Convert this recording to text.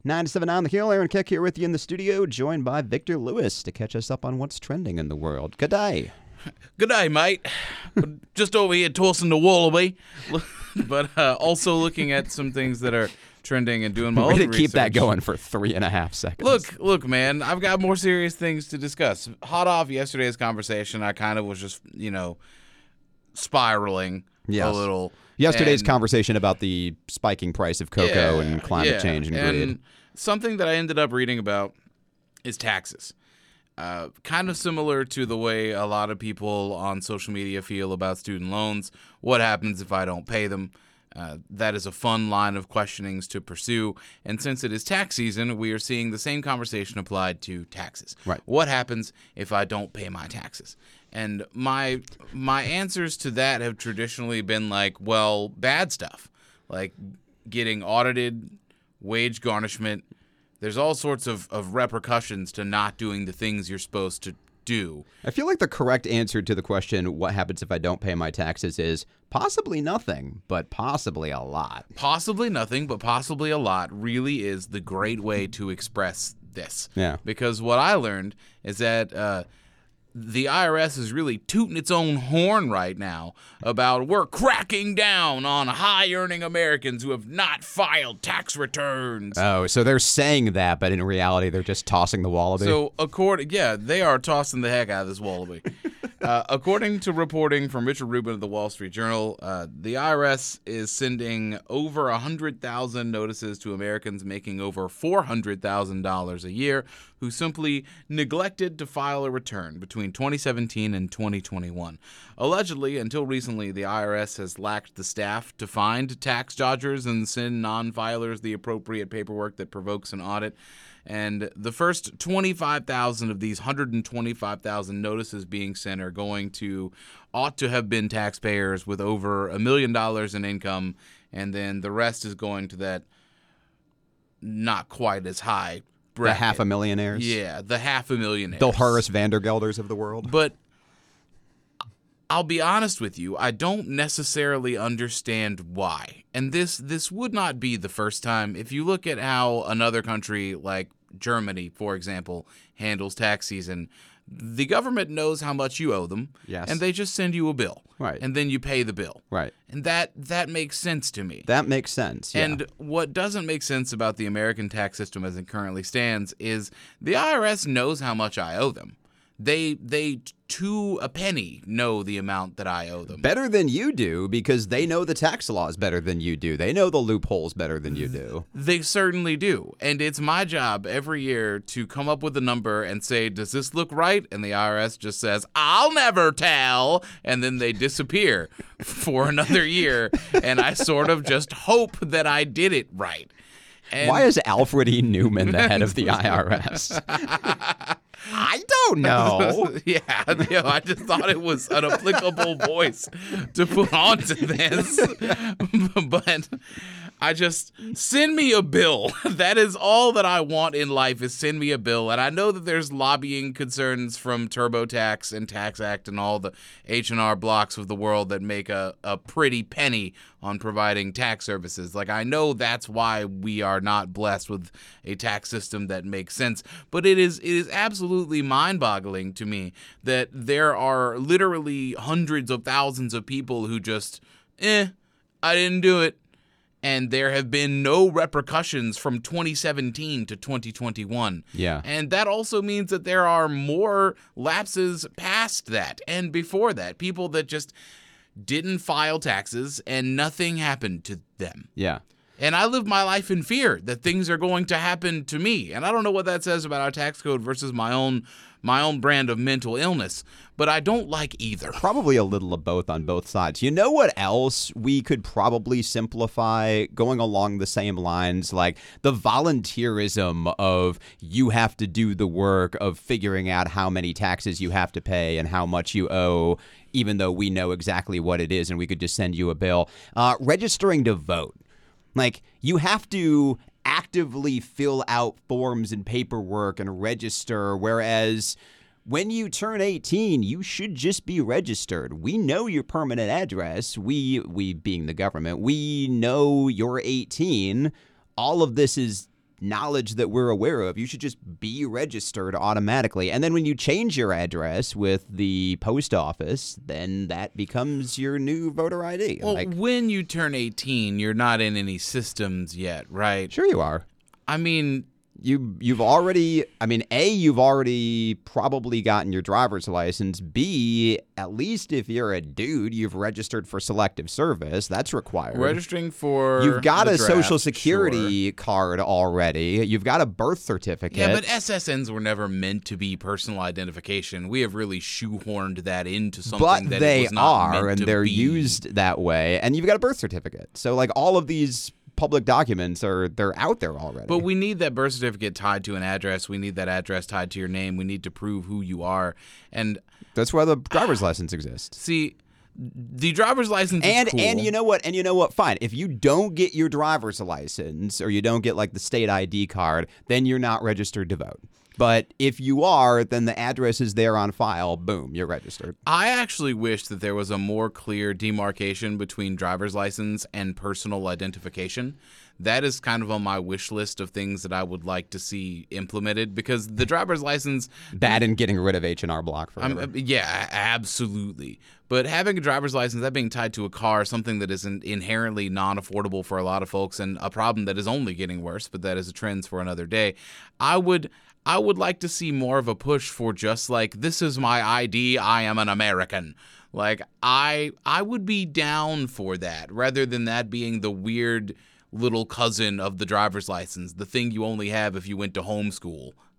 979 The Hill, Aaron Keck here with you in the studio, joined by Victor Lewis to catch us up on what's trending in the world. Good day. Good day, mate. Just over here tossing the wallaby, but also looking at some things that are trending and doing my own Way to research. keep that going for 3.5 seconds. Look, man, I've got more serious things to discuss. Hot off yesterday's conversation, I kind of was just, spiraling a little. Yesterday's conversation about the spiking price of cocoa and climate change and greed. And something that I ended up reading about is taxes. Kind of similar to the way a lot of people on social media feel about student loans. What happens if I don't pay them? That is a fun line of questionings to pursue. And since it is tax season, we are seeing the same conversation applied to taxes. Right. What happens if I don't pay my taxes? And my answers to that have traditionally been like, well, bad stuff, like getting audited, wage garnishment. There's all sorts of repercussions to not doing the things you're supposed to do. I feel like the correct answer to the question, what happens if I don't pay my taxes, is possibly nothing, but possibly a lot. Possibly nothing, but possibly a lot really is the great way to express this. Yeah. Because what I learned is that the IRS is really tooting its own horn right now about we're cracking down on high-earning Americans who have not filed tax returns. Oh, so they're saying that, but in reality, they're just tossing the wallaby? So, they are tossing the heck out of this wallaby. According to reporting from Richard Rubin of the Wall Street Journal, the IRS is sending over 100,000 notices to Americans making over $400,000 a year who simply neglected to file a return between 2017 and 2021. Allegedly, until recently, the IRS has lacked the staff to find tax dodgers and send non-filers the appropriate paperwork that provokes an audit. And the first 25,000 of these 125,000 notices being sent ought to have been taxpayers with over $1 million in income, and then the rest is going to that not quite as high bracket. The half a millionaires? Yeah, the half a millionaires. The Horace Vandergelders of the world? But I'll be honest with you, I don't necessarily understand why. And this would not be the first time. If you look at how another country like Germany, for example, handles tax season, the government knows how much you owe them, yes, and they just send you a bill. Right. And then you pay the bill. Right. And that makes sense to me. That makes sense, yeah. And what doesn't make sense about the American tax system as it currently stands is the IRS knows how much I owe them. They to a penny know the amount that I owe them. Better than you do, because they know the tax laws better than you do. They know the loopholes better than you do. They certainly do. And it's my job every year to come up with a number and say, does this look right? And the IRS just says, I'll never tell. And then they disappear for another year. And I sort of just hope that I did it right. And why is Alfred E. Newman the head of the IRS? I don't know. Yeah, I just thought it was an applicable voice to put onto this. But I just, send me a bill. That is all that I want in life, is send me a bill. And I know that there's lobbying concerns from TurboTax and Tax Act and all the H&R blocks of the world that make a pretty penny on providing tax services. Like, I know that's why we are not blessed with a tax system that makes sense. But it is absolutely mind-boggling to me that there are literally hundreds of thousands of people who just, I didn't do it. And there have been no repercussions from 2017 to 2021. Yeah. And that also means that there are more lapses past that and before that. People that just didn't file taxes and nothing happened to them. Yeah. And I live my life in fear that things are going to happen to me. And I don't know what that says about our tax code versus my own brand of mental illness, but I don't like either. Probably a little of both on both sides. You know what else we could probably simplify going along the same lines? Like the volunteerism of you have to do the work of figuring out how many taxes you have to pay and how much you owe, even though we know exactly what it is and we could just send you a bill. Registering to vote. Like, you have to actively fill out forms and paperwork and register, whereas when you turn 18, you should just be registered. We know your permanent address. We being the government, we know you're 18. All of this is knowledge that we're aware of. You should just be registered automatically. And then when you change your address with the post office, then that becomes your new voter ID. Well, when you turn 18, you're not in any systems yet, right? Sure you are. I mean, you've already, A, you've already probably gotten your driver's license. B, at least if you're a dude, you've registered for selective service. That's required. Registering for You've got the a draft, social security card already. You've got a birth certificate. Yeah, but SSNs were never meant to be personal identification. We have really shoehorned that into something that it was not meant and to they're be. used that way. And you've got a birth certificate. So, like, all of these public documents they're out there already. But we need that birth certificate tied to an address. We need that address tied to your name. We need to prove who you are. And that's why the driver's license exists. See, the driver's license is cool. And you know what? Fine. If you don't get your driver's license or you don't get like the state ID card, then you're not registered to vote. But if you are, then the address is there on file. Boom, you're registered. I actually wish that there was a more clear demarcation between driver's license and personal identification. That is kind of on my wish list of things that I would like to see implemented, because the driver's license... Bad in getting rid of H&R Block forever. Yeah, absolutely. But having a driver's license, that being tied to a car, something that is inherently non-affordable for a lot of folks and a problem that is only getting worse, but that is a trend for another day. I would like to see more of a push for just like, this is my ID, I am an American. Like, I would be down for that, rather than that being the weird little cousin of the driver's license, the thing you only have if you went to homeschool.